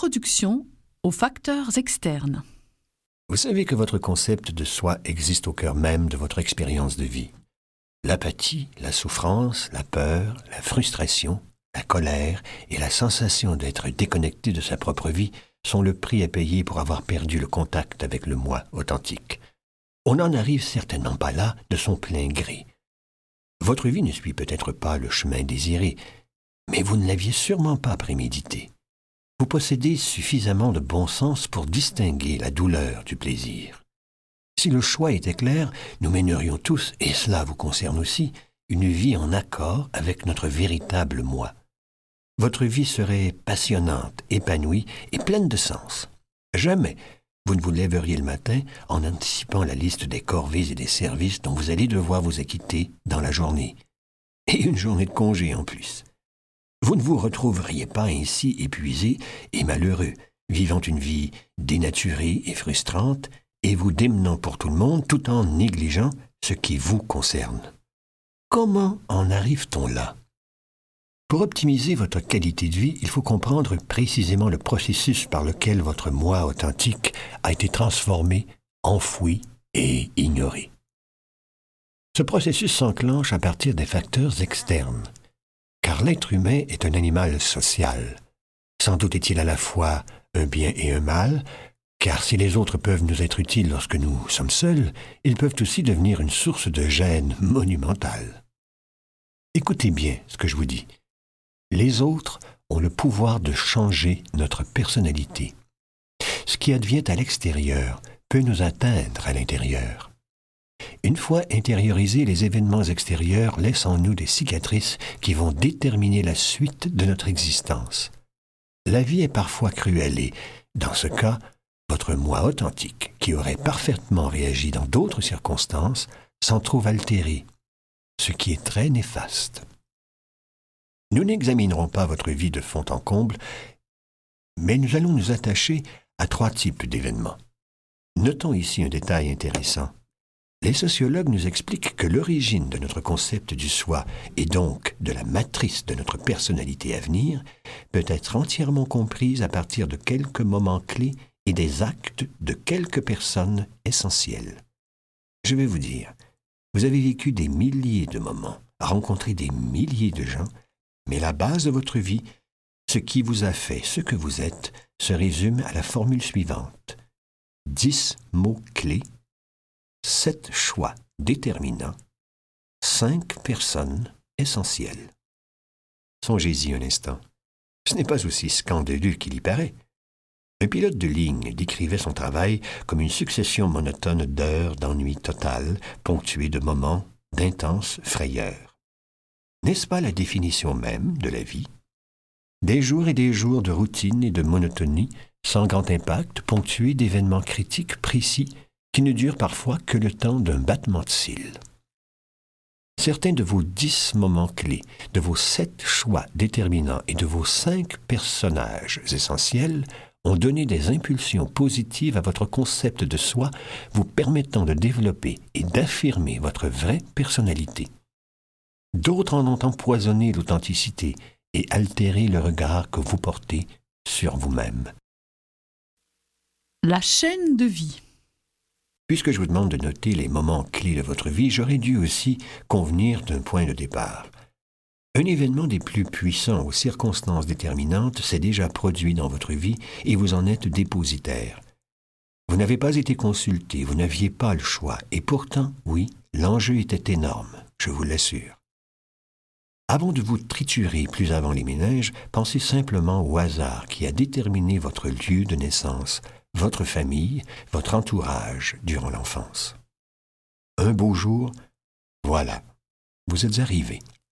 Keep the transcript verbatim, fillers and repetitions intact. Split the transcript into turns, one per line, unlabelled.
Introduction aux facteurs externes.
Vous savez que votre concept de soi existe au cœur même de votre expérience de vie. L'apathie, la souffrance, la peur, la frustration, la colère et la sensation d'être déconnecté de sa propre vie sont le prix à payer pour avoir perdu le contact avec le moi authentique. On n'en arrive certainement pas là de son plein gré. Votre vie ne suit peut-être pas le chemin désiré, mais vous ne l'aviez sûrement pas prémédité. Vous possédez suffisamment de bon sens pour distinguer la douleur du plaisir. Si le choix était clair, nous mènerions tous, et cela vous concerne aussi, une vie en accord avec notre véritable moi. Votre vie serait passionnante, épanouie et pleine de sens. Jamais vous ne vous lèveriez le matin en anticipant la liste des corvées et des services dont vous allez devoir vous acquitter dans la journée. Et une journée de congé en plus. Vous ne vous retrouveriez pas ainsi épuisé et malheureux, vivant une vie dénaturée et frustrante, et vous démenant pour tout le monde tout en négligeant ce qui vous concerne. Comment en arrive-t-on là? Pour optimiser votre qualité de vie, il faut comprendre précisément le processus par lequel votre moi authentique a été transformé, enfoui et ignoré. Ce processus s'enclenche à partir des facteurs externes, car l'être humain est un animal social. Sans doute est-il à la fois un bien et un mal, car si les autres peuvent nous être utiles lorsque nous sommes seuls, ils peuvent aussi devenir une source de gêne monumentale. Écoutez bien ce que je vous dis. Les autres ont le pouvoir de changer notre personnalité. Ce qui advient à l'extérieur peut nous atteindre à l'intérieur. Une fois intériorisés, les événements extérieurs laissent en nous des cicatrices qui vont déterminer la suite de notre existence. La vie est parfois cruelle et, dans ce cas, votre moi authentique, qui aurait parfaitement réagi dans d'autres circonstances, s'en trouve altéré, ce qui est très néfaste. Nous n'examinerons pas votre vie de fond en comble, mais nous allons nous attacher à trois types d'événements. Notons ici un détail intéressant. Les sociologues nous expliquent que l'origine de notre concept du soi, et donc de la matrice de notre personnalité à venir, peut être entièrement comprise à partir de quelques moments clés et des actes de quelques personnes essentielles. Je vais vous dire, vous avez vécu des milliers de moments, rencontré des milliers de gens, mais la base de votre vie, ce qui vous a fait ce que vous êtes, se résume à la formule suivante. Dix mots-clés, sept choix déterminants, cinq personnes essentielles. Songez-y un instant. Ce n'est pas aussi scandaleux qu'il y paraît. Un pilote de ligne décrivait son travail comme une succession monotone d'heures d'ennui total, ponctuée de moments d'intense frayeur. N'est-ce pas la définition même de la vie? Des jours et des jours de routine et de monotonie, sans grand impact, ponctués d'événements critiques précis qui ne durent parfois que le temps d'un battement de cils. Certains de vos dix moments clés, de vos sept choix déterminants et de vos cinq personnages essentiels ont donné des impulsions positives à votre concept de soi, vous permettant de développer et d'affirmer votre vraie personnalité. D'autres en ont empoisonné l'authenticité et altéré le regard que vous portez sur vous-même.
La chaîne de vie.
Puisque je vous demande de noter les moments clés de votre vie, j'aurais dû aussi convenir d'un point de départ. Un événement des plus puissants aux circonstances déterminantes s'est déjà produit dans votre vie et vous en êtes dépositaire. Vous n'avez pas été consulté, vous n'aviez pas le choix, et pourtant, oui, l'enjeu était énorme, je vous l'assure. Avant de vous triturer plus avant les méninges, pensez simplement au hasard qui a déterminé votre lieu de naissance, votre famille, votre entourage durant l'enfance. Un beau jour, voilà, vous êtes arrivé.